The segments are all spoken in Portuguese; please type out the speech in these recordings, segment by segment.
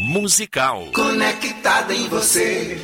musical. Conectada em você.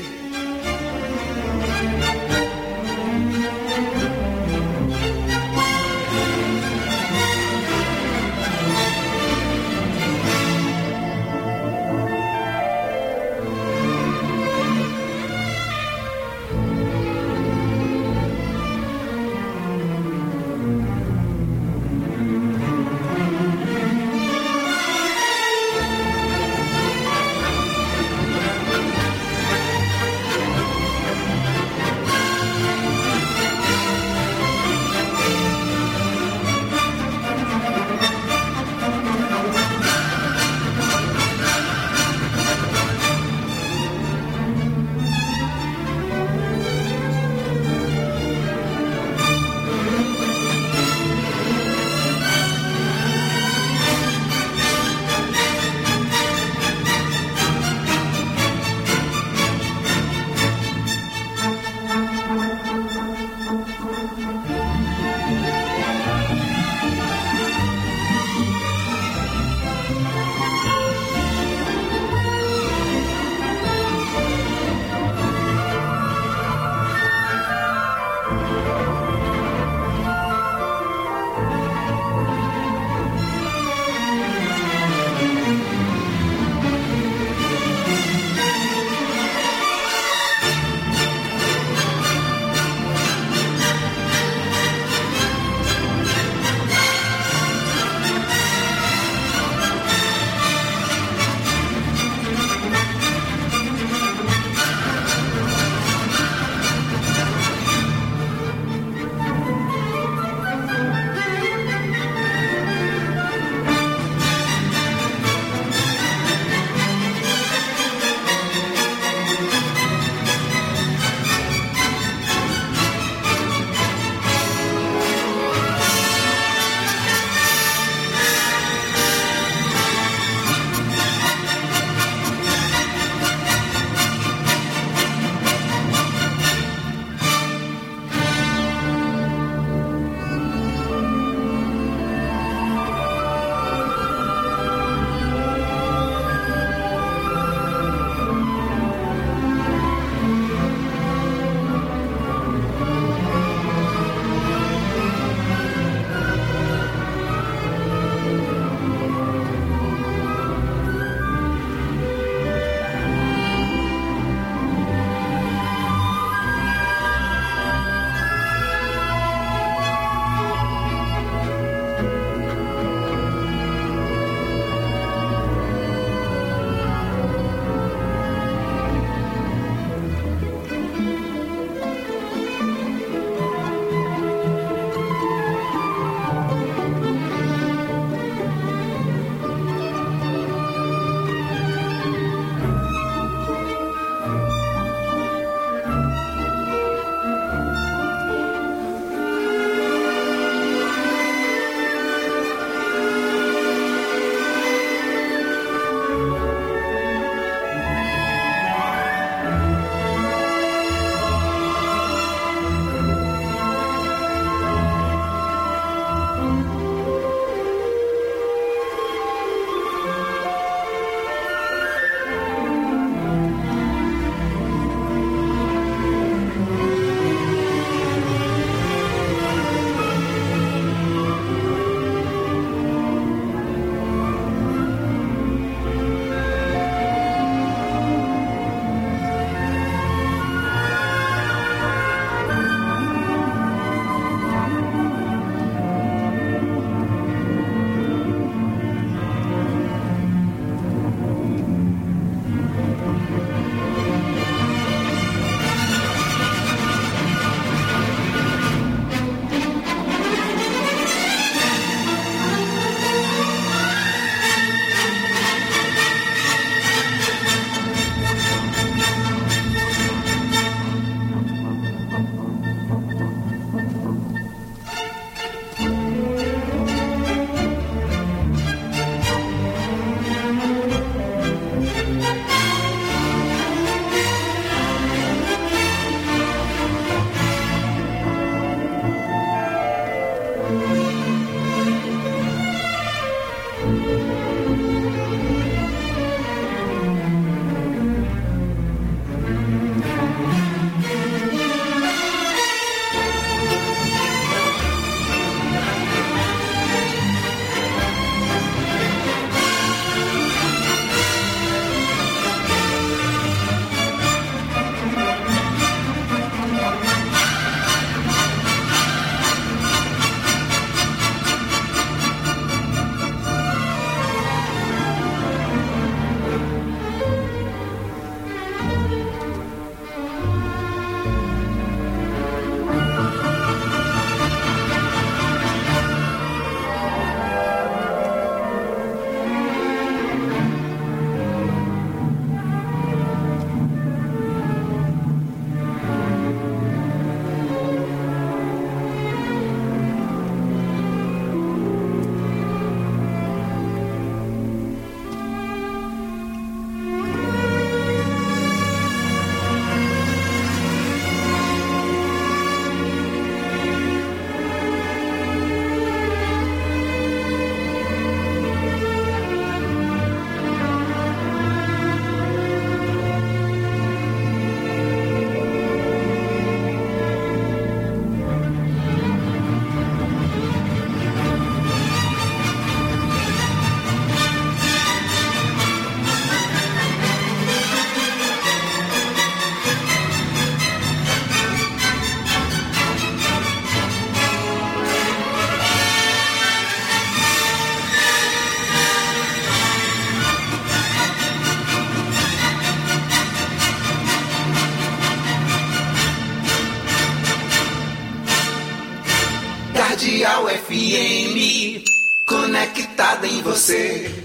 Cardeal FM, conectada em você.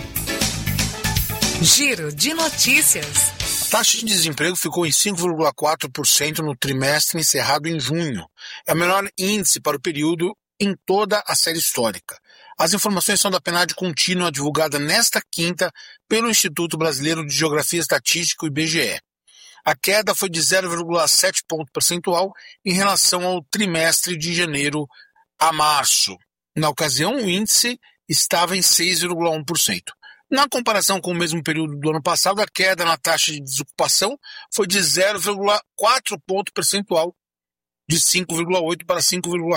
Giro de notícias. A taxa de desemprego ficou em 5,4% no trimestre encerrado em junho. É o menor índice para o período em toda a série histórica. As informações são da PNAD contínua divulgada nesta quinta pelo Instituto Brasileiro de Geografia e Estatística, o IBGE. A queda foi de 0,7 ponto percentual em relação ao trimestre de janeiro a março. Na ocasião, o índice estava em 6,1%. Na comparação com o mesmo período do ano passado, a queda na taxa de desocupação foi de 0,4 ponto percentual, de 5,8% para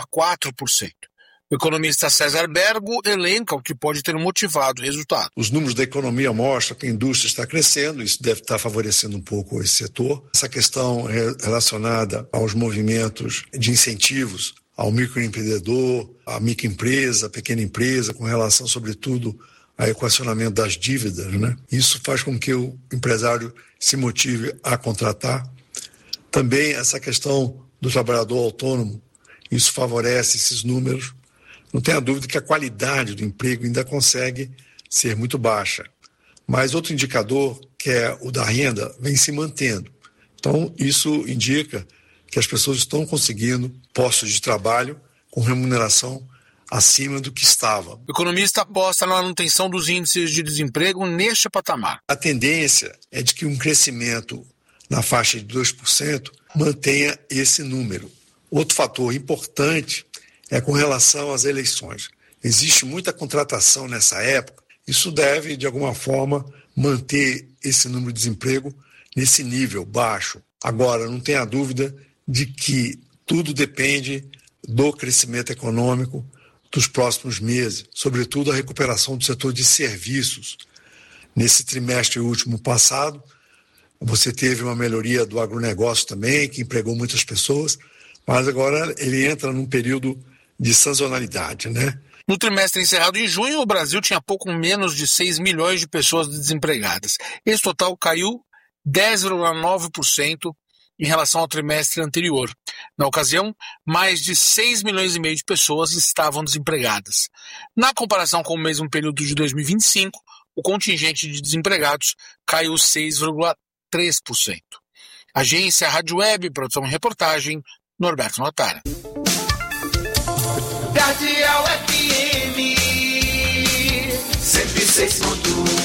5,4%. O economista César Bergo elenca o que pode ter motivado o resultado. Os números da economia mostram que a indústria está crescendo, isso deve estar favorecendo um pouco esse setor. Essa questão relacionada aos movimentos de incentivos ao microempreendedor, à microempresa, à pequena empresa, com relação, sobretudo, ao equacionamento das dívidas, né? Isso faz com que o empresário se motive a contratar. Também essa questão do trabalhador autônomo, isso favorece esses números. Não tenha dúvida que a qualidade do emprego ainda consegue ser muito baixa. Mas outro indicador, que é o da renda, vem se mantendo. Então, isso indica que as pessoas estão conseguindo postos de trabalho com remuneração acima do que estava. O economista aposta na manutenção dos índices de desemprego neste patamar. A tendência é de que um crescimento na faixa de 2% mantenha esse número. Outro fator importante é com relação às eleições. Existe muita contratação nessa época, isso deve, de alguma forma, manter esse número de desemprego nesse nível baixo. Agora, não tenha dúvida de que tudo depende do crescimento econômico dos próximos meses, sobretudo a recuperação do setor de serviços. Nesse trimestre último passado, você teve uma melhoria do agronegócio também, que empregou muitas pessoas, mas agora ele entra num período de sazonalidade, né? No trimestre encerrado em junho, o Brasil tinha pouco menos de 6 milhões de pessoas desempregadas. Esse total caiu 10,9% em relação ao trimestre anterior. Na ocasião, mais de 6 milhões e meio de pessoas estavam desempregadas. Na comparação com o mesmo período de 2025, o contingente de desempregados caiu 6,3%. Agência Rádio Web, produção e reportagem, Norberto Notara. Cardeal FM 106.1.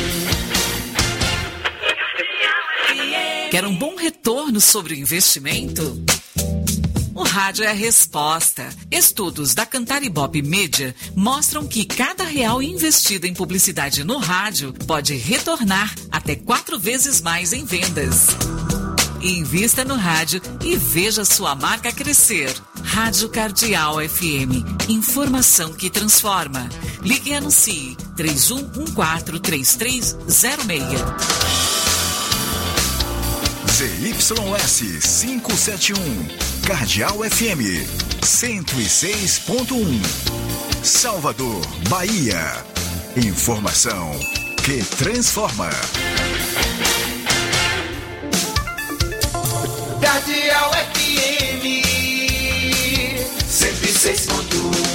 Quer um bom retorno sobre o investimento? O rádio é a resposta. Estudos da Cantar Ibope Media mostram que cada real investido em publicidade no rádio pode retornar até 4 vezes mais em vendas. Invista no rádio e veja sua marca crescer. Rádio Cardeal FM. Informação que transforma. Ligue e anuncie 31143306. ZYS 571, Cardeal FM 106.1, Salvador, Bahia. Informação que transforma. Cardeal FM 106.1.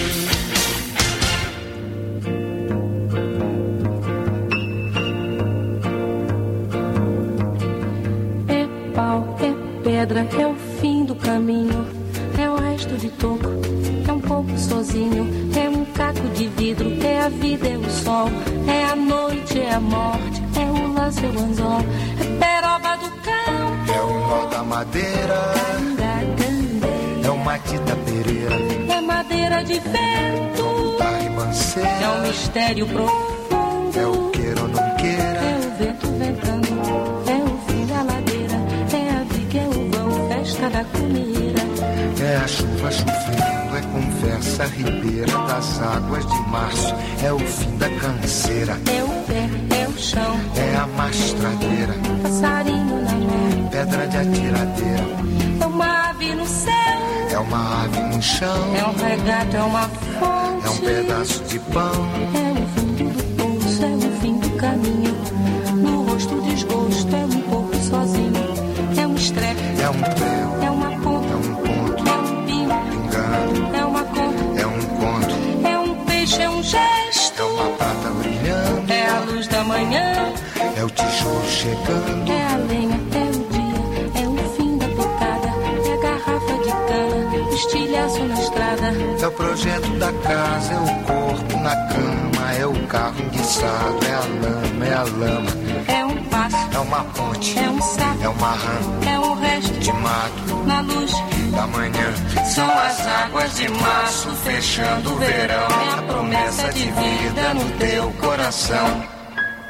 Pedra é o fim do caminho, é o resto de toco, é um pouco sozinho, é um caco de vidro, é a vida, é o sol, é a noite, é a morte, é o laço, é o anzol, é peroba do campo, é o nó da madeira, é o mate da pereira, é madeira de vento, é um mistério profundo, é o queira ou não queira, é o vento ventando, é o fim da ladeira, é a viga, é o vão, festa da comida, é a chuva chovendo, é conversa ribeira das águas de março, é o fim da canseira, é o pé, é o chão, é a mastradeira, passarinho na mão, pedra de atiradeira, é uma ave no céu, é uma ave no chão, é um regato, é uma fonte, é um pedaço de pão, é o fundo do poço, é o fim do caminho, no rosto desgosto, é um pouco sozinho, é um estrepe, é um prego, é uma ponta, é um ponto, é um pingo, pingando, é uma conta, o tijolo chegando. É a lenha, é o dia, é o fim da picada. É a garrafa de cana, estilhaço na estrada. É o projeto da casa, é o corpo na cama. É o carro enguiçado, é a lama, é a lama. É um passo, é uma ponte, é um sapo, é uma rã, é um resto de mato na luz da manhã. São as águas de março fechando o verão. É a promessa de vida no teu coração.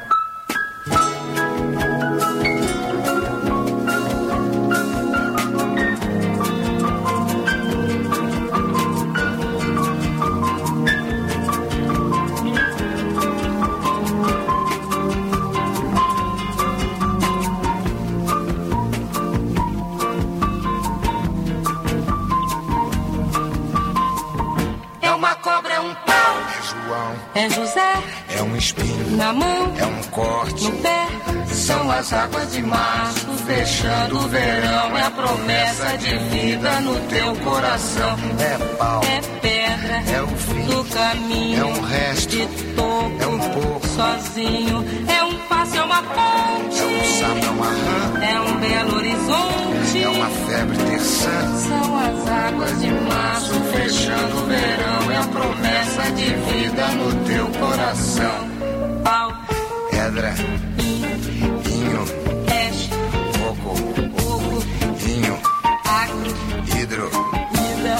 É José, é um espinho na mão, é um corte no pé. São as águas de março fechando o verão. É a promessa de vida no teu coração. É pau, é pedra, é o fim do caminho, é um resto de toco, é um pouco sozinho. É um passo, é uma ponte, é um sapo, é uma rã, é um belo horizonte, é uma febre terçã. São as águas de março fechando o verão. É a promessa de vida no teu coração. Pau, pedra, inho, peixe, coco, inho, agro, hidro, vida,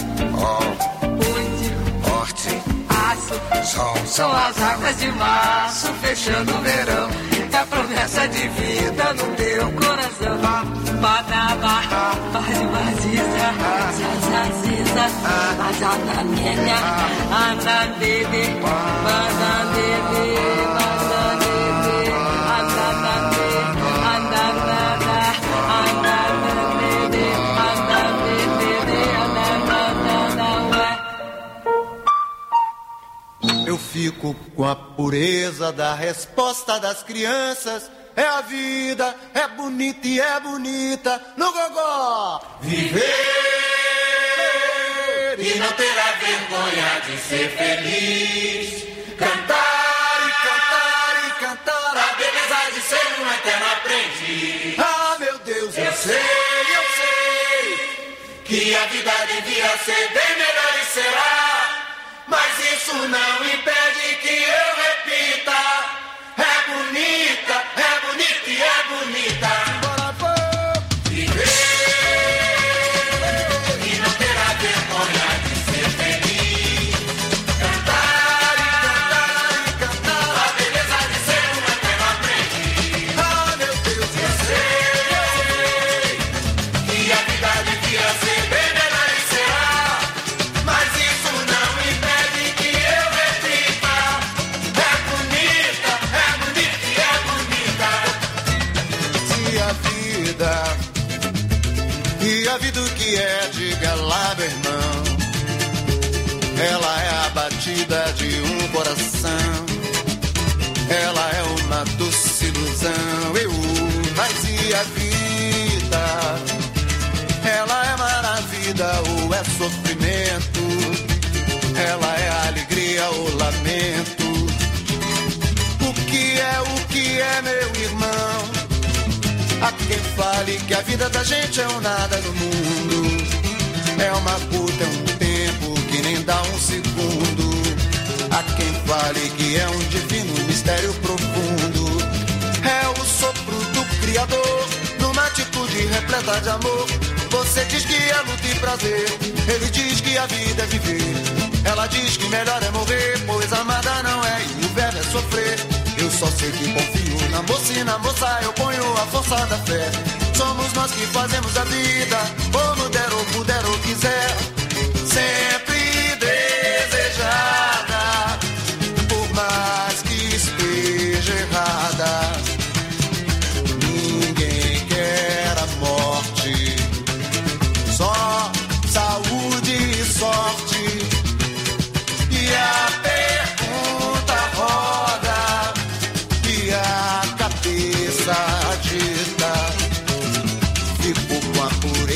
horte, aço, sol. São as águas de março fechando o verão. É a promessa de vida no teu coração. Badaba, baziza, zazaziza, bazananenha, anandede, bazandede, bazandede, andandade, andandada, andandede, andandede, andandada, ué. Eu fico com a pureza da resposta das crianças. É a vida, é bonita e é bonita no gogó. Viver e não ter a vergonha de ser feliz. Cantar e cantar e cantar a beleza de ser um eterno aprendiz. Ah, meu Deus, eu sei que a vida devia ser bem melhor e será. Mas isso não impede que eu repita. É bonita e é bonita. Bora, vou viver e não ter a vergonha de ser feliz. Cantar e cantar a beleza de ser um eterno aprendiz. Ah, meu Deus, eu sei que a vida devia ser bem melhor e será. Mas isso não impede que eu repita. É bonita e é bonita. E a vida o que é, diga lá, meu irmão. Ela é a batida de um coração. Ela é uma doce ilusão. Mas e a vida? Ela é maravilha ou é sofrimento? Ela é alegria ou lamento? O que é, meu irmão? Há quem fale que a vida da gente é um nada no mundo. É uma puta, é um tempo que nem dá um segundo. Há quem fale que é um divino mistério profundo. É o sopro do Criador, numa atitude repleta de amor. Você diz que é luta e prazer, ele diz que a vida é viver. Ela diz que melhor é morrer, pois amada não é e o verbo é sofrer. Eu só sei que confio na moça e na moça eu ponho a força da fé. Somos nós que fazemos a vida, como der ou puder ou quiser. Sempre desejada, por mais que esteja errada. Ninguém quer a morte, só saúde e sorte. E a pergunta roda e a cabeça agita. Fico com a pureza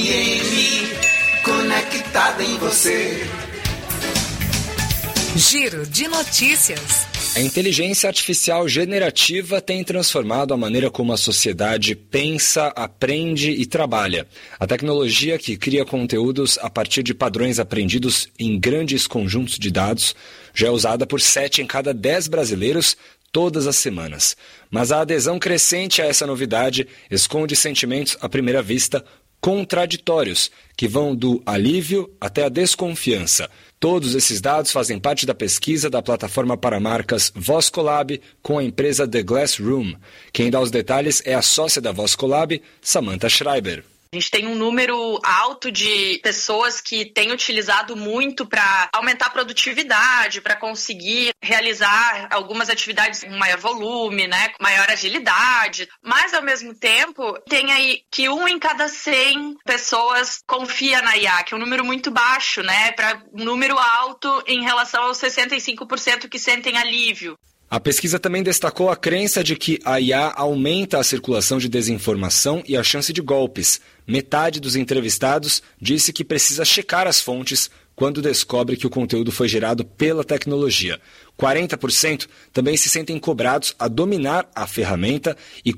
FM, conectada em você. Giro de notícias. A inteligência artificial generativa tem transformado a maneira como a sociedade pensa, aprende e trabalha. A tecnologia que cria conteúdos a partir de padrões aprendidos em grandes conjuntos de dados já é usada por 7 em cada 10 brasileiros todas as semanas. Mas a adesão crescente a essa novidade esconde sentimentos à primeira vista contraditórios, que vão do alívio até a desconfiança. Todos esses dados fazem parte da pesquisa da plataforma para marcas VozCollab com a empresa The Glass Room. Quem dá os detalhes é a sócia da VozCollab, Samantha Schreiber. A gente tem um número alto de pessoas que têm utilizado muito para aumentar a produtividade, para conseguir realizar algumas atividades com maior volume, né, com maior agilidade. Mas, ao mesmo tempo, tem aí que 1 em cada 100 pessoas confia na IA, que é um número muito baixo, né, para um número alto em relação aos 65% que sentem alívio. A pesquisa também destacou a crença de que a IA aumenta a circulação de desinformação e a chance de golpes. Metade dos entrevistados disse que precisa checar as fontes quando descobre que o conteúdo foi gerado pela tecnologia. 40% também se sentem cobrados a dominar a ferramenta e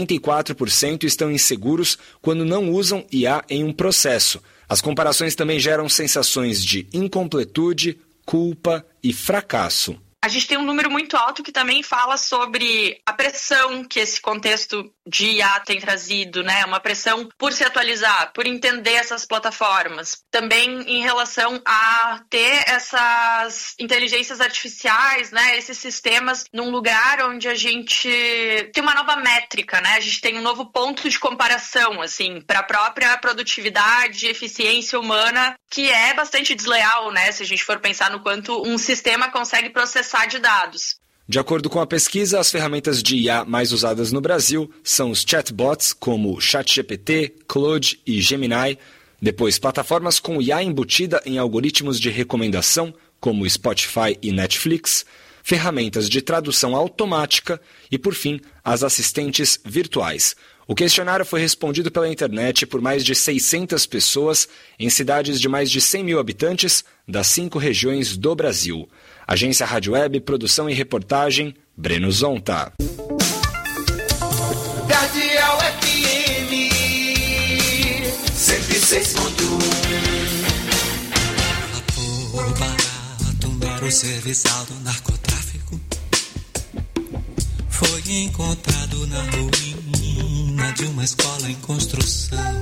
44% estão inseguros quando não usam IA em um processo. As comparações também geram sensações de incompletude, culpa e fracasso. A gente tem um número muito alto que também fala sobre a pressão que esse contexto de IA tem trazido, né? Uma pressão por se atualizar, por entender essas plataformas. Também em relação a ter essas inteligências artificiais, né? Esses sistemas num lugar onde a gente tem uma nova métrica, né? A gente tem um novo ponto de comparação, assim, para a própria produtividade e eficiência humana, que é bastante desleal, né? Se a gente for pensar no quanto um sistema consegue processar de dados. De acordo com a pesquisa, as ferramentas de IA mais usadas no Brasil são os chatbots como ChatGPT, Claude e Gemini, depois plataformas com IA embutida em algoritmos de recomendação como Spotify e Netflix, ferramentas de tradução automática e, por fim, as assistentes virtuais. O questionário foi respondido pela internet por mais de 600 pessoas em cidades de mais de 100 mil habitantes das 5 regiões do Brasil. Agência Rádio Web, produção e reportagem, Breno Zonta. Cardeal FM 106.1. Vapor barato era o serviçal do narcotráfico. Foi encontrado na ruína de uma escola em construção.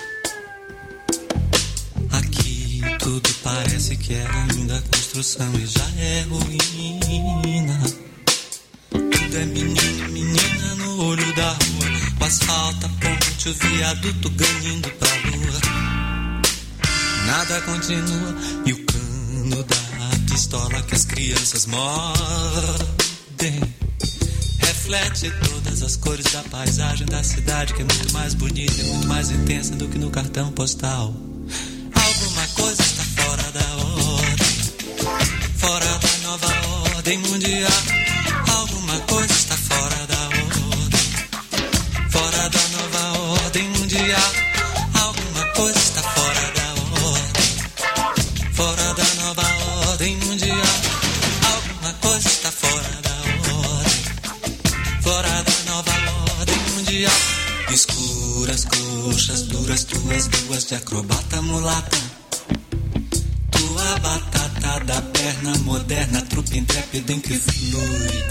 Aqui tudo parece que é ainda construção e já é ruína. Tudo é menino, menina no olho da rua. O asfalto, a ponte, o viaduto ganhando pra lua. Nada continua e o cano da pistola que as crianças mordem reflete todas as cores da paisagem da cidade, que é muito mais bonita e muito mais intensa do que no cartão postal. Alguma coisa está fora da ordem, fora da nova ordem mundial. Alguma coisa está fora da ordem, fora da nova ordem mundial. Alguma coisa está fora da ordem, fora da nova ordem mundial. Alguma coisa está fora da ordem, fora da nova ordem mundial. Escuras coxas duras, tuas ruas de acrobata mulata. Tua batata da perna moderna, trupe intrépida em que flui.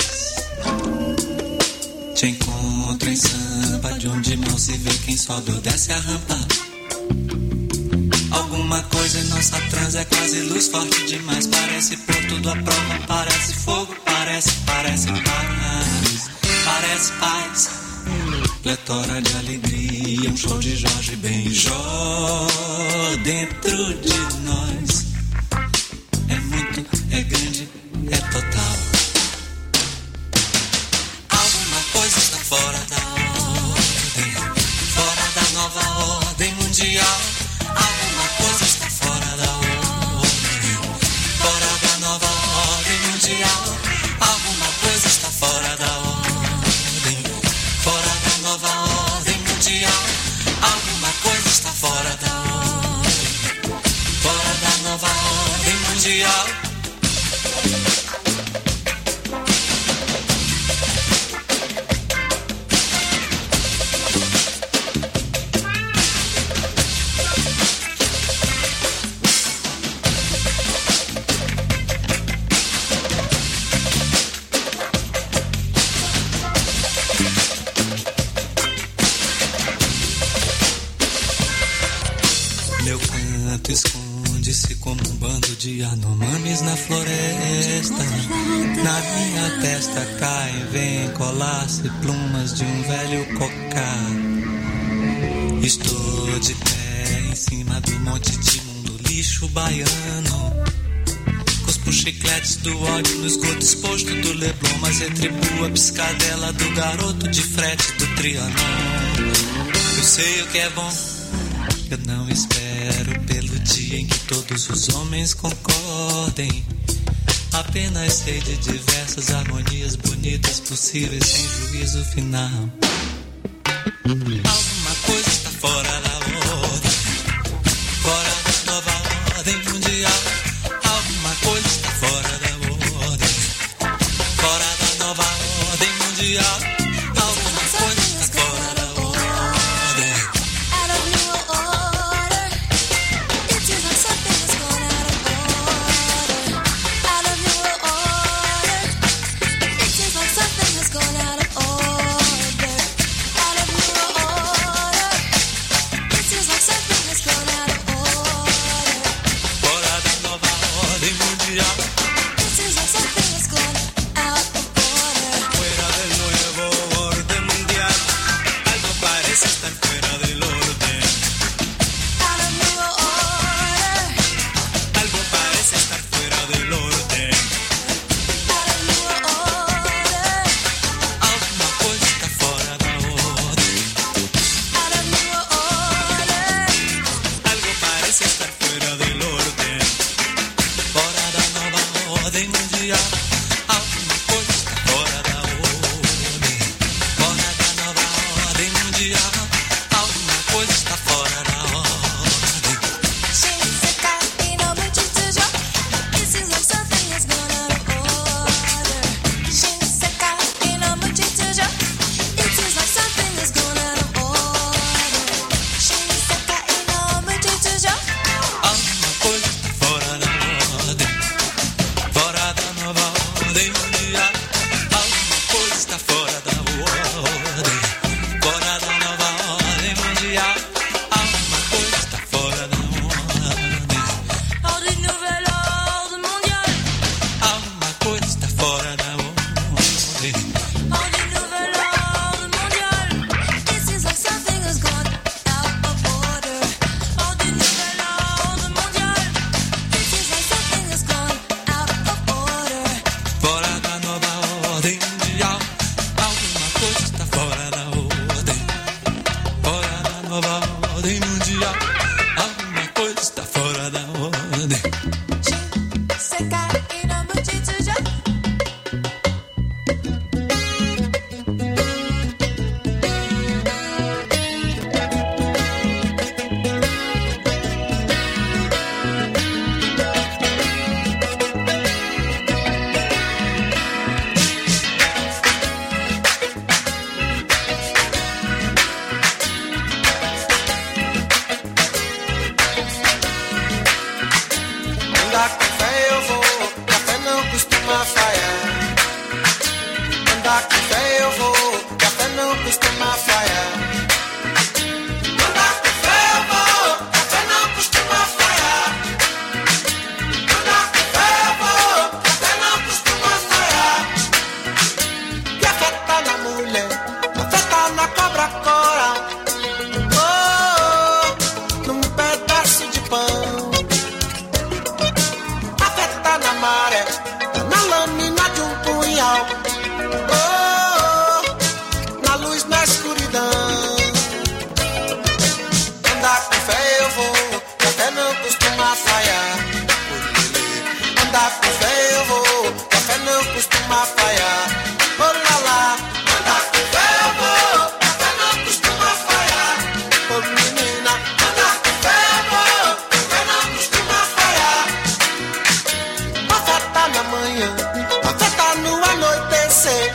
Te encontro em Sampa, de onde mal se vê quem sobe ou desce a rampa. Alguma coisa em nossa trans é quase luz forte demais. Parece pronto à prova, parece fogo, parece paz. Parece paz, pletora de alegria, um show de Jorge Benjó dentro de nós. É muito, é grande, é total. Alguma coisa está fora da ordem, fora da nova ordem mundial. Alguma coisa está fora da ordem, fora da nova ordem mundial. Alguma coisa está fora da ordem, fora da nova ordem mundial. Alguma coisa está fora da ordem. garoto esconde-se como um bando de anomames na floresta. Na minha testa caem, vêm colar-se plumas de um velho cocá. Estou de pé em cima do monte de mundo lixo baiano. Cuspo chicletes do ódio no esgoto exposto do Leblon, mas retribuo a piscadela do garoto de frete do Trianon. Eu sei o que é bom, eu não espero pelo dia em que todos os homens concordem. Apenas sei de diversas harmonias bonitas possíveis sem juízo final. Alguma coisa está fora da ordem, fora da nova ordem mundial. Alguma coisa está fora da ordem, fora da nova ordem mundial. Alguma coisa está fora da ordem. Out of new order, it seems like something has gone out of order. Out of new order, it seems like something has gone out of order. Out of new order, it seems like something has gone out of order. Fora da nova ordem mundial. It seems like something has gone out of order. Fuera del nuevo orden mundial. Algo parece estar fuera del orden. Out of new order, Algo parece estar fuera del orden. out of new order, Alguma coisa está fora da ordem. out of new order. Algo parece estar fuera del orden. Fora da nova ordem mundial. Alguma coisa está fora da ordem. Fora da nova ordem mundial. Alguma coisa está fora da ordem. Shinsekai no Muchizujo, it seems like something has gone out of order. Shinsekai no Muchizujo, it seems like something has gone out of order. Shinsekai no Muchizujo, Alguma coisa está fora da ordem. Fora da nova ordem mundial. Alguma coisa está fora da ordem. Fora da nova ordem mundial. Alguma coisa está fora da ordem. ordre nouvel ordre mondial. Alguma coisa está fora da ordem. Ordre nouvel ordre mondial. It seems like something has gone out of order. Ordre nouvel ordre mondial. It seems like something has gone out of order. Fora da nova ordem mundial. Alguma coisa está fora da ordem. Fora da nova ordem mundial. Alguma coisa está fora da ordem. Shinsekai no Muchizujo. Andar com fé eu vou, café não costuma falhar. Andar com fé eu vou, café não costuma falhar. Andar com fé eu vou, café não costuma falhar. Andar com fé eu vou, café não costuma falhar. E a fé tá na mulher, a fé tá na cobra coral. Oh, num pedaço de pão. A fé tá na maré, tá na lâmina de um punhal. Oh, na luz, na escuridão. Andar com fé eu vou, café não costuma falhar. Andar com fé eu vou, café não costuma falhar. Oh lá lá. Andar com fé eu vou, café não costuma falhar. Oh menina. Andar com fé eu vou, café não costuma falhar. A fé tá na manhã, a fé tá no anoitecer.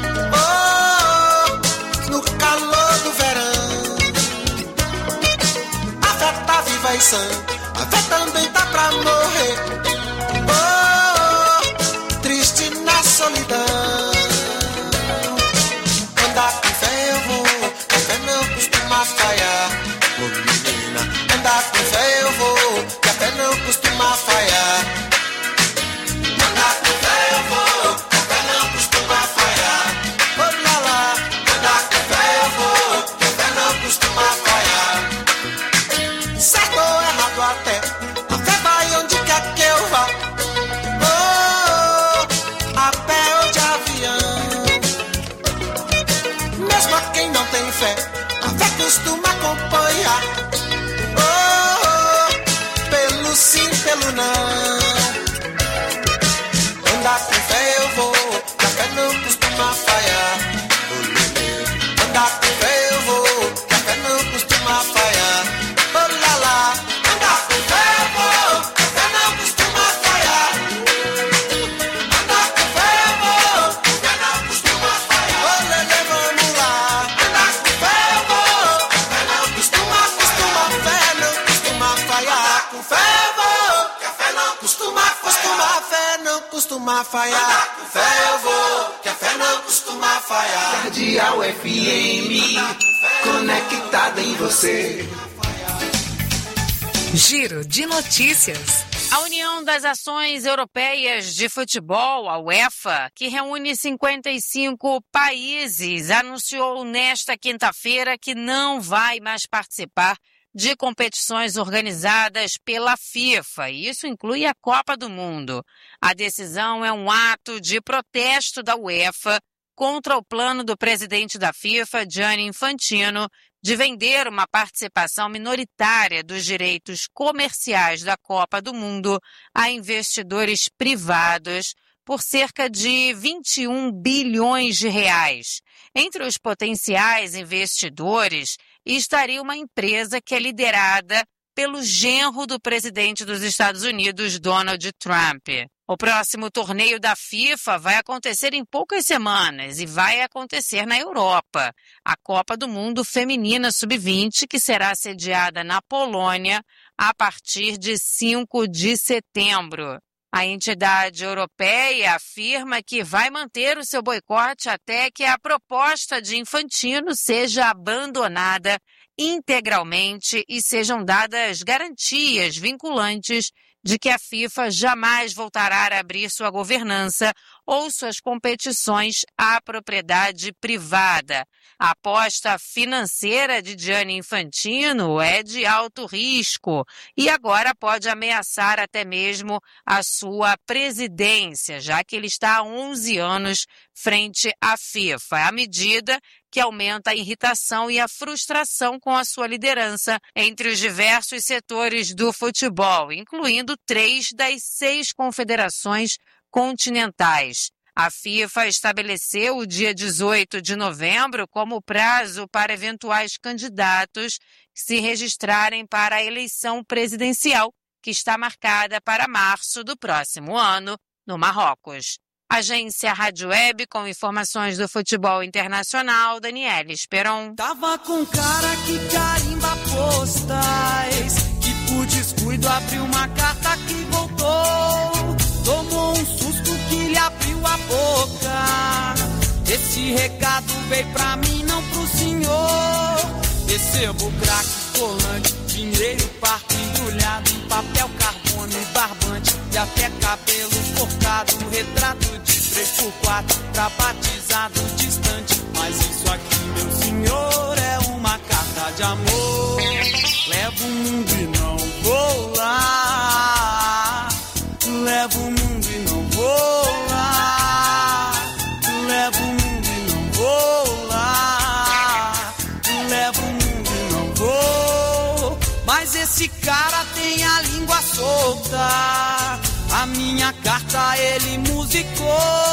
Oh, no calor do verão. A fé tá viva e sã, a fé também tá pra morrer. Oh, triste na solidão. Andar com fé eu vou, a fé não costuma falhar. Oh menina, andar com fé eu vou, café, café costuma acompanhar. Oh, oh, pelo sim, pelo não. Andar com fé eu vou, café não costuma falhar. Andar com fé eu vou, café não costuma falhar. Oh lá lá, andar com fé eu vou, café não costuma falhar. Andar com fé eu vou, café não costuma falhar. Oh lelê, vamos lá. Andar com fé eu vou, café não costuma fé não costuma falhar. Com fé eu vou, café não costuma fé não costuma falhar. Andar com fé eu vou, café não costuma falhar. Cardeal FM, conectada em você. Giro de notícias. A União das Ações Europeias de Futebol, a UEFA, que reúne 55 países, anunciou nesta quinta-feira que não vai mais participar de competições organizadas pela FIFA. E isso inclui a Copa do Mundo. A decisão é um ato de protesto da UEFA contra o plano do presidente da FIFA, Gianni Infantino, de vender uma participação minoritária dos direitos comerciais da Copa do Mundo a investidores privados por cerca de 21 bilhões de reais. Entre os potenciais investidores estaria uma empresa que é liderada pelo genro do presidente dos Estados Unidos, Donald Trump. O próximo torneio da FIFA vai acontecer em poucas semanas e vai acontecer na Europa. A Copa do Mundo Feminina Sub-20, que será sediada na Polônia a partir de 5 de setembro. A entidade europeia afirma que vai manter o seu boicote até que a proposta de Infantino seja abandonada integralmente e sejam dadas garantias vinculantes de que a FIFA jamais voltará a abrir sua governança ou suas competições à propriedade privada. A aposta financeira de Gianni Infantino é de alto risco e agora pode ameaçar até mesmo a sua presidência, já que ele está há 11 anos frente à FIFA. A medida que aumenta a irritação e a frustração com a sua liderança entre os diversos setores do futebol, incluindo 3 das 6 confederações continentais. A FIFA estabeleceu o dia 18 de novembro como prazo para eventuais candidatos se registrarem para a eleição presidencial, que está marcada para março do próximo ano, no Marrocos. Agência Rádio Web, com informações do futebol internacional, Daniela Esperon. Tava com cara que carimba postais, que por descuido abriu uma carta que voltou. Tomou um susto que lhe abriu a boca. Esse recado veio pra mim, não pro senhor. Recebo crack, colante, dinheiro, parque embrulhado em papel, carbono e barbante, e até cabelo cortado, retrato de 3x4, pra batizado distante. Mas isso aqui, meu senhor, é uma carta de amor. Levo o mundo e não vou lá. Levo o mundo e não vou lá. Levo o mundo e não vou lá. Levo o mundo e não vou. Mas esse cara tem a língua solta. A minha carta ele musicou.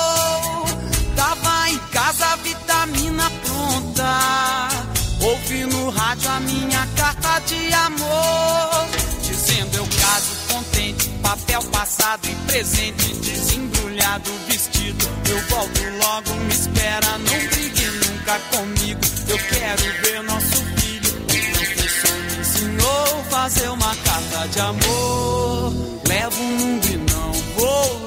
Tava em casa, vitamina pronta. Ouvi no rádio a minha carta de amor, dizendo eu caso contente, papel passado e presente, desembrulhado vestido. Eu volto logo, me espera, não brigue nunca comigo. Eu quero ver nosso filho. O professor me ensinou a fazer uma carta de amor. Levo o mundo e não vou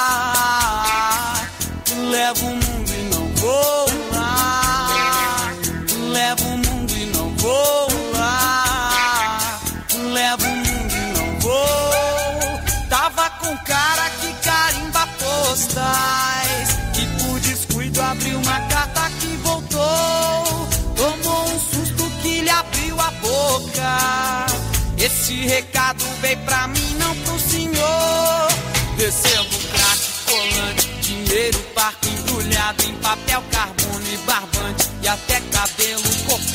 lá. Levo o mundo e não vou lá. Levo o mundo e não vou lá. Levo o mundo e não vou. Tava com cara que carimba postais, que por descuido abriu uma carta que voltou. Tomou um susto que lhe abriu a boca. Esse recado veio pra mim, não pro senhor. Recebo crack, colante, dinheiro, parque embrulhado em papel, carbono e barbante, e até cabelo cortado.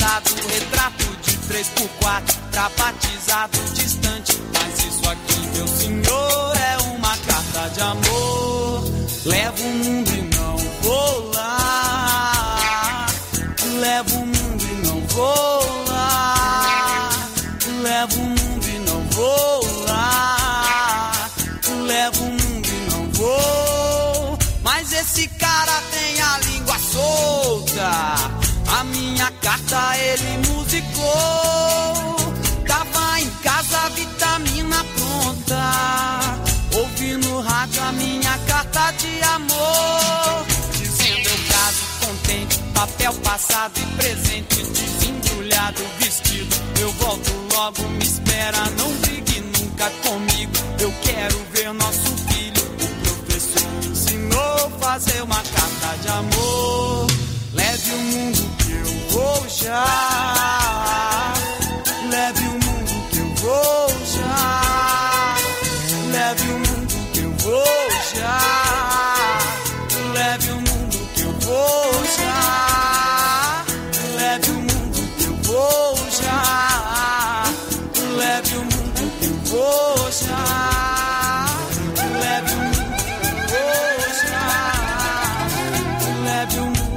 3x4 pra batizado distante. Mas isso aqui, meu senhor, é uma carta de amor. Levo o mundo e não vou lá. Levo o mundo e não vou lá. Levo o mundo e não vou lá. Levo o mundo e não vou. Mas esse cara tem a língua solta. A minha carta ele musicou. Tava em casa, vitamina pronta. Ouvi no rádio a minha carta de amor. Dizendo eu caso contente, papel passado e presente. Desembrulhado, vestido, eu volto logo, me espera. Não brigue nunca comigo, eu quero ver nosso filho. O professor me ensinou a fazer uma carta de amor. Leve o mundo que eu vou já. Leve o mundo que eu vou já. Leve o mundo que eu vou já. Leve o mundo que eu vou já. Leve o mundo que eu vou já. Leve o mundo que eu vou já. Leve o mundo que eu vou já. Leve o mundo.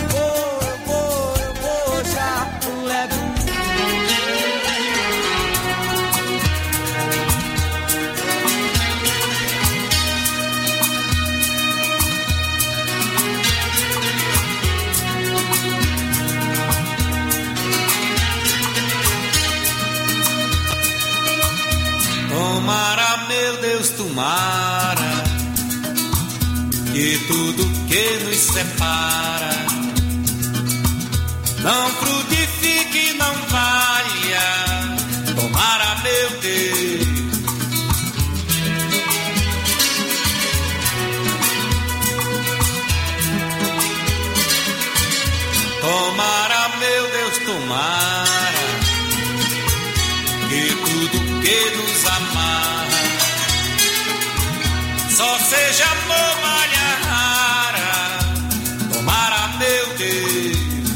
Tomara, meu Deus, tomara, que tudo que nos separa não frutifique, não valha. Tomara, meu Deus. Tomara, meu Deus, tomara, que tudo que nos amarra só seja amor, malha rara. Tomara, meu Deus.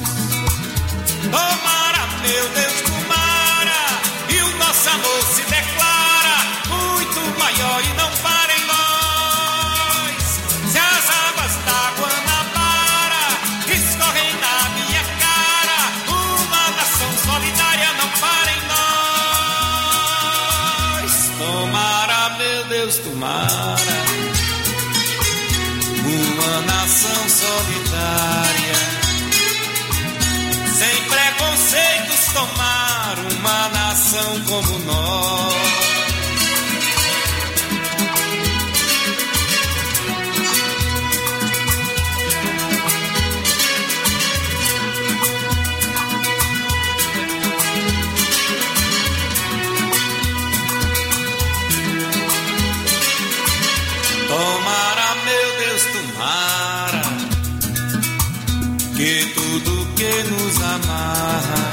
Tomara, meu Deus, tomara, e o nosso amor se declara muito maior e não para em nós. Se as águas da Guanabara escorrem na minha cara, uma nação solidária não para em nós. Tomara, meu Deus, tomara, uma nação solidária, sem preconceitos, tomar uma nação como nós. Tomara, meu Deus, tomara, que tudo que nos amarra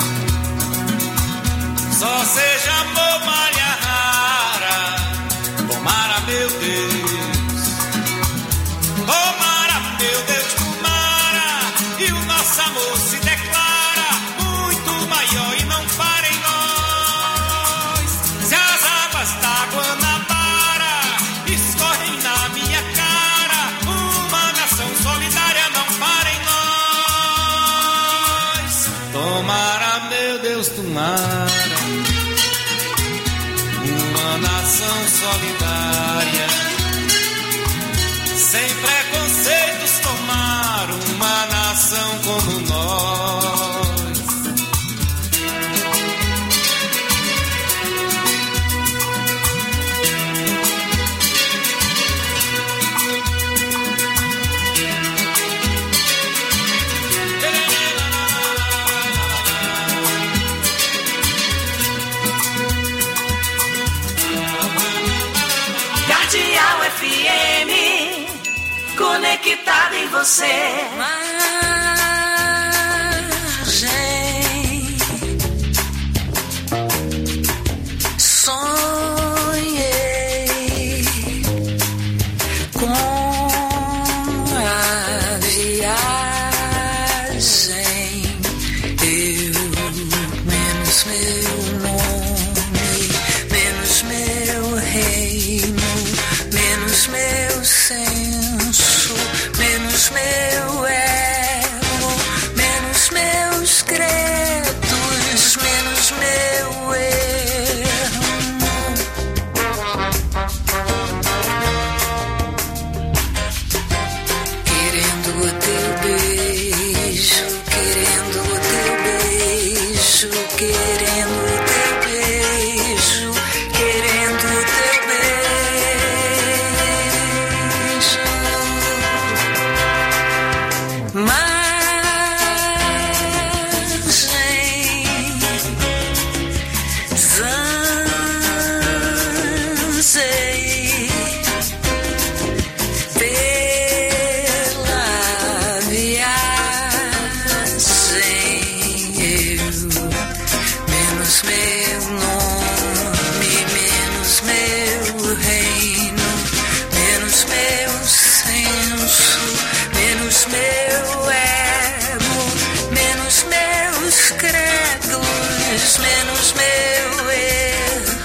só seja amor, malha rara. Tomara, meu Deus. Tomara, meu Deus, tomara, e o nosso amor se declara muito maior e não para em nós. Se as águas da Guanabara escorrem na minha cara, uma nação solidária não para em nós. Tomara, meu Deus, tomara, uma nação solidária, sem preconceitos, tomar uma nação como nós. Cardeal FM, conectada em você. Margem, sonhei com a viagem, eu menos meu. meus credos, menos meu erro.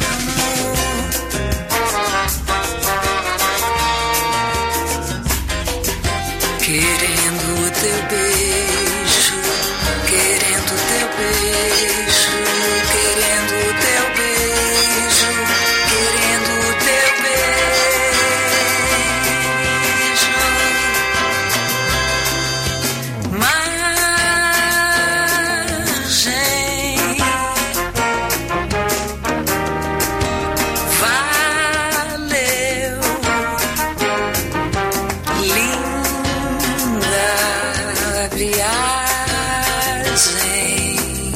Querendo o teu beijo, querendo o teu beijo, querendo o teu beijo, querendo o teu beijo. Margem, valeu, linda viagem.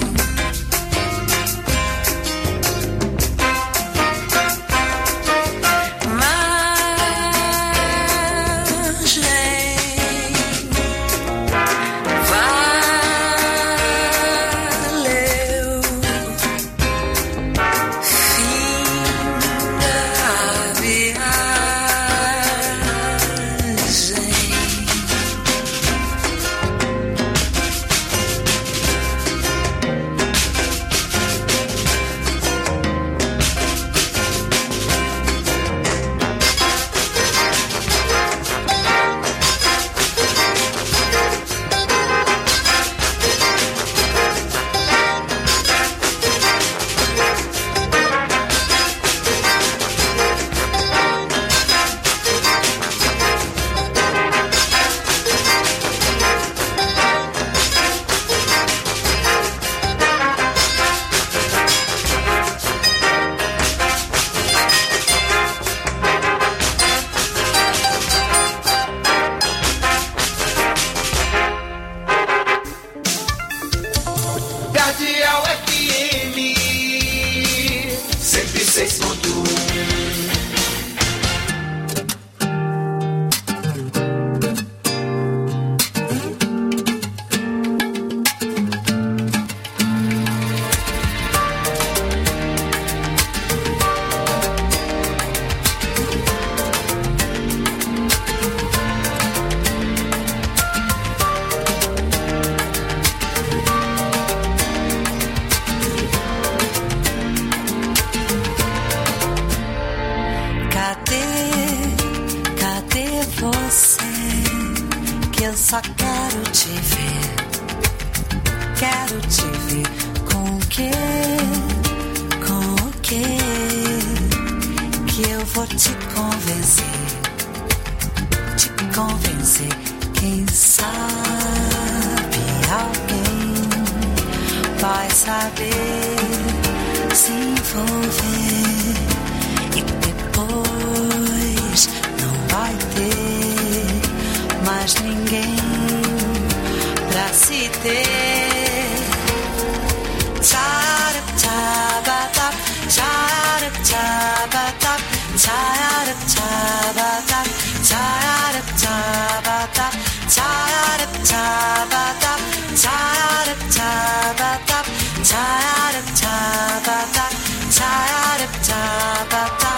Valeu, fim da viagem. Cardeal FM 106.1. Cadê você? Que eu só quero te ver. Quero te ver com o quê? Com o quê? Que eu vou te convencer. Te convencer. Quem sabe alguém vai saber se envolver. E depois não vai ter mais ninguém pra se ter. Tcharap tchabatap, tcharap tchabatap, tcharap tchabatap, tcharap tchabatap, tcharap tchabatap, tcharap tchabatap, tcharap tchabatap, tcharap tchabatap.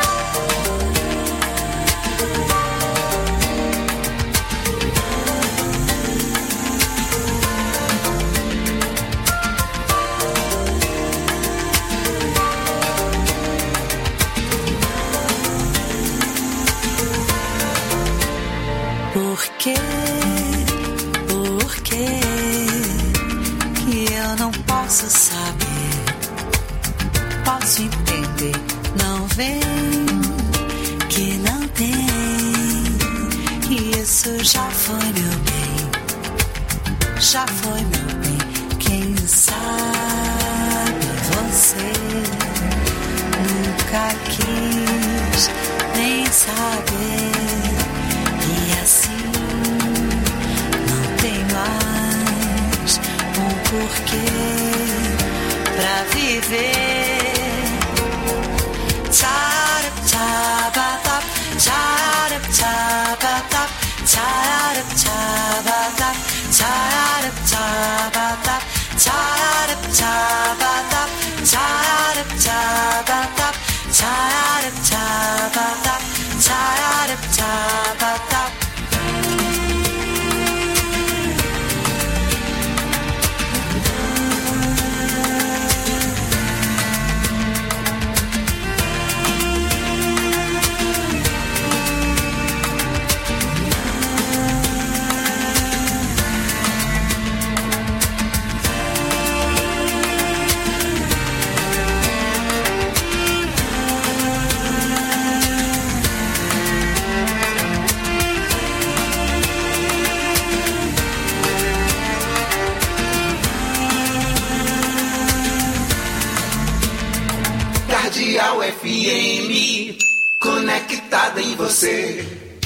Por quê? Por quê que eu não posso saber? Posso entender, não vem, que não tem. Que isso já foi meu bem, já foi meu bem. Quem sabe você nunca quis nem saber. E assim não tem mais um porquê pra viver. Tcharap tchabatap, tcharap tchabatap, tcharap tchabatap, tcharap tchabatap, tcharap tchabatap, tcharap tchabatap, tcharap tchabatap, tcharap tchabatap. Radial FM, conectada em você.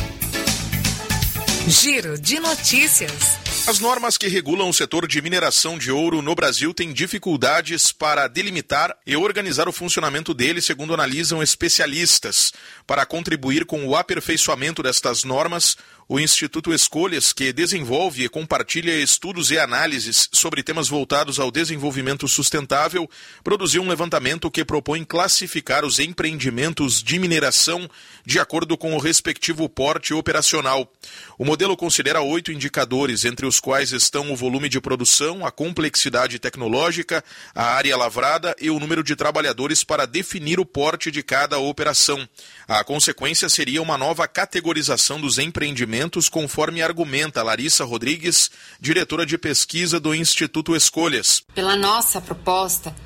Giro de notícias. As normas que regulam o setor de mineração de ouro no Brasil têm dificuldades para delimitar e organizar o funcionamento dele, segundo analisam especialistas. Para contribuir com o aperfeiçoamento destas normas, o Instituto Escolhas, que desenvolve e compartilha estudos e análises sobre temas voltados ao desenvolvimento sustentável, produziu um levantamento que propõe classificar os empreendimentos de mineração de acordo com o respectivo porte operacional. O modelo considera 8 indicadores, entre os quais estão o volume de produção, a complexidade tecnológica, a área lavrada e o número de trabalhadores para definir o porte de cada operação. A consequência seria uma nova categorização dos empreendimentos, conforme argumenta Larissa Rodrigues, diretora de pesquisa do Instituto Escolhas. Pela nossa proposta,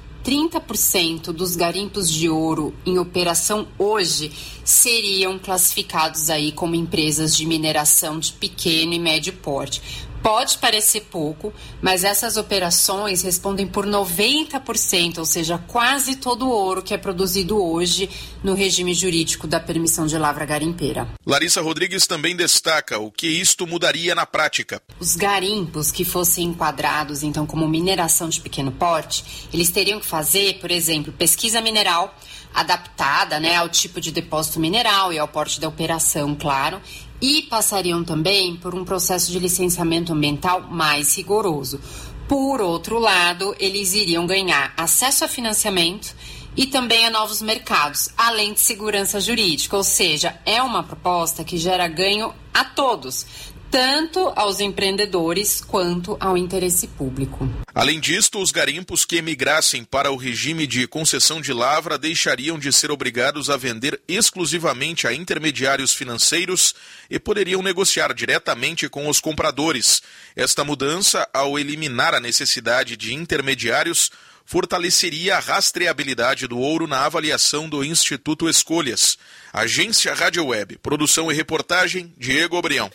30% dos garimpos de ouro em operação hoje seriam classificados aí como empresas de mineração de pequeno e médio porte. Pode parecer pouco, mas essas operações respondem por 90%, ou seja, quase todo o ouro que é produzido hoje no regime jurídico da permissão de lavra garimpeira. Larissa Rodrigues também destaca o que isto mudaria na prática. Os garimpos que fossem enquadrados, então, como mineração de pequeno porte, eles teriam que fazer, por exemplo, pesquisa mineral adaptada, ao tipo de depósito mineral e ao porte da operação, claro, e passariam também por um processo de licenciamento ambiental mais rigoroso. Por outro lado, eles iriam ganhar acesso a financiamento e também a novos mercados, além de segurança jurídica, ou seja, é uma proposta que gera ganho a todos, tanto aos empreendedores quanto ao interesse público. Além disto, os garimpos que emigrassem para o regime de concessão de lavra deixariam de ser obrigados a vender exclusivamente a intermediários financeiros e poderiam negociar diretamente com os compradores. Esta mudança, ao eliminar a necessidade de intermediários, fortaleceria a rastreabilidade do ouro na avaliação do Instituto Escolhas. Agência Rádio Web, produção e reportagem, Diego Obrião.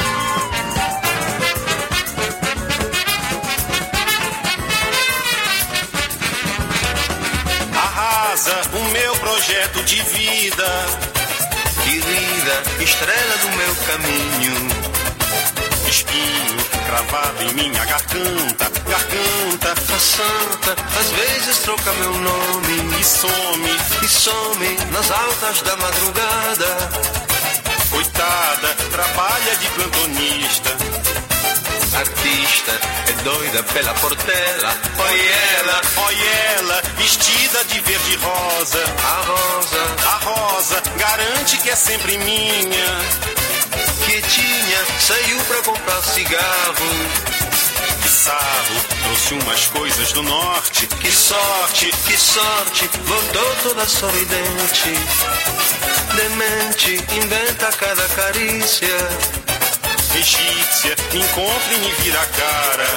Arrasa o meu projeto de vida, querida, estrela do meu caminho. Espinho cravado em minha garganta, a santa, às vezes troca meu nome e some nas altas da madrugada. Coitada, trabalha de plantonista, artista, é doida pela portela. Olha ela, vestida de verde rosa. A rosa, garante que é sempre minha. Quietinha, saiu pra comprar cigarro. Que sarro, trouxe umas coisas do norte. Que sorte, voltou toda sorridente. Demente, inventa cada carícia. Egípcia, encontra e me vira a cara.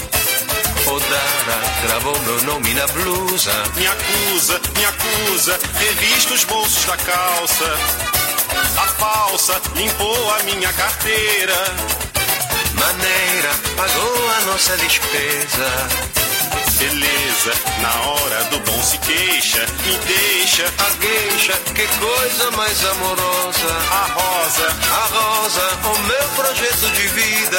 Odara, gravou meu nome na blusa. Me acusa, revista os bolsos da calça. A falsa limpou a minha carteira. Maneira, pagou a nossa despesa. Beleza, na hora do bom se queixa. Me deixa, a gueixa, que coisa mais amorosa. A rosa, o meu projeto de vida.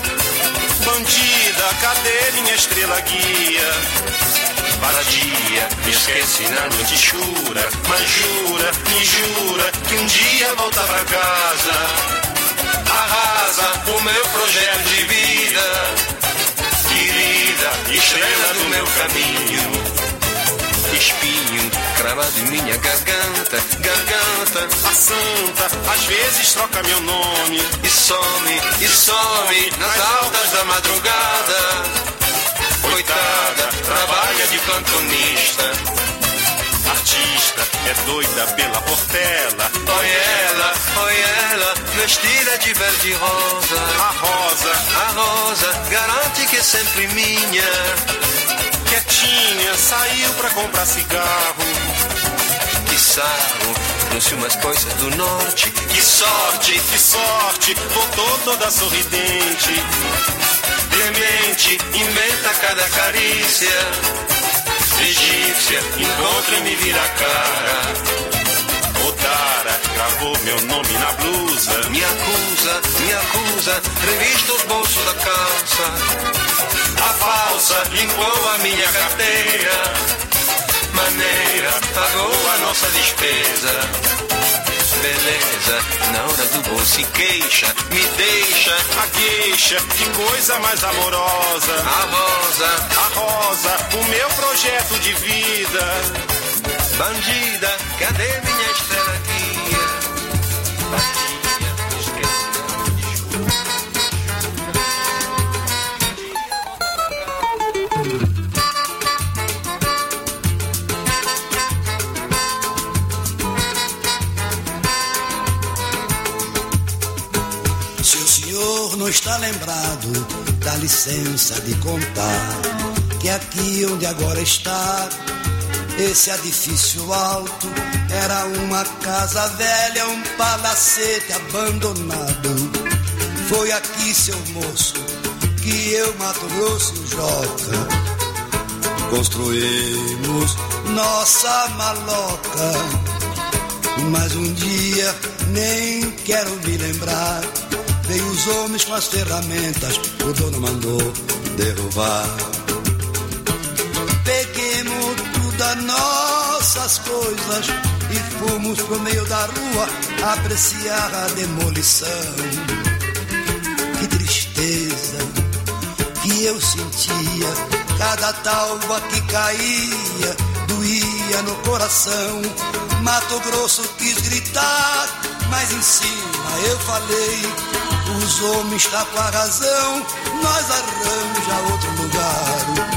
Bandida, cadê minha estrela guia? Vadia, me esquece na noite chura. Mas me jura, que um dia volta pra casa. Arrasa o meu projeto de vida, querida, estrela do meu caminho. Espinho cravado em minha garganta, a santa, às vezes troca meu nome e some nas altas da madrugada. Coitada, trabalha de plantonista, artista, é doida pela portela. Olha ela, vestida de verde rosa. A rosa, garante que é sempre minha. Quietinha, saiu pra comprar cigarro. Que sarro, trouxe umas coisas do norte. Que sorte, voltou toda sorridente. Demente, inventa cada carícia. Egípcia, polícia encontra e me vira a cara. Otara gravou meu nome na blusa. Me acusa, revista os bolsos da calça. A falsa limpou a minha carteira. Maneira, pagou a nossa despesa. Beleza, na hora do bolso se queixa. Me deixa a queixa, que coisa mais amorosa. A rosa, o meu projeto de vida. Bandida, cadê minha estrela guia? Se o senhor não está lembrado, dá licença de contar que aqui onde agora está, esse edifício alto era uma casa velha, um palacete abandonado. Foi aqui, seu moço, que eu, Mato Grosso e o Joca construímos nossa maloca. Mas um dia, nem quero me lembrar, veio os homens com as ferramentas, o dono mandou derrubar. Peguemos das nossas coisas e fomos pro meio da rua apreciar a demolição. Que tristeza que eu sentia, cada talva que caía doía no coração. Mato Grosso quis gritar, mas em cima eu falei: os homens tá com a razão, nós arranja outro lugar.